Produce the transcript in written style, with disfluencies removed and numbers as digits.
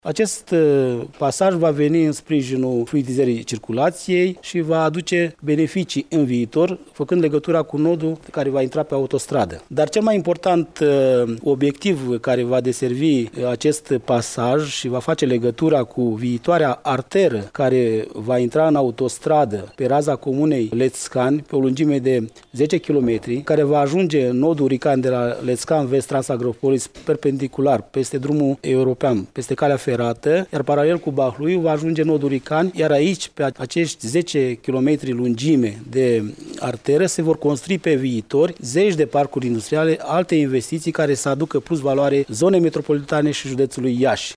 Acest pasaj va veni în sprijinul fluidizării circulației și va aduce beneficii în viitor, făcând legătura cu nodul care va intra pe autostradă. Dar cel mai important obiectiv care va deservi acest pasaj și va face legătura cu viitoarea arteră care va intra în autostradă pe raza comunei Lețcani, pe o lungime de 10 km, care va ajunge în nodul Rican de la Lețcan Vest Transagropolis perpendicular, peste drumul european, peste calea ferată, iar paralel cu Bahluiu va ajunge nodul Rican, iar aici, pe acești 10 km lungime de arteră, se vor construi pe viitor zeci de parcuri industriale, alte investiții care să aducă plus valoare zonei metropolitane și județului Iași.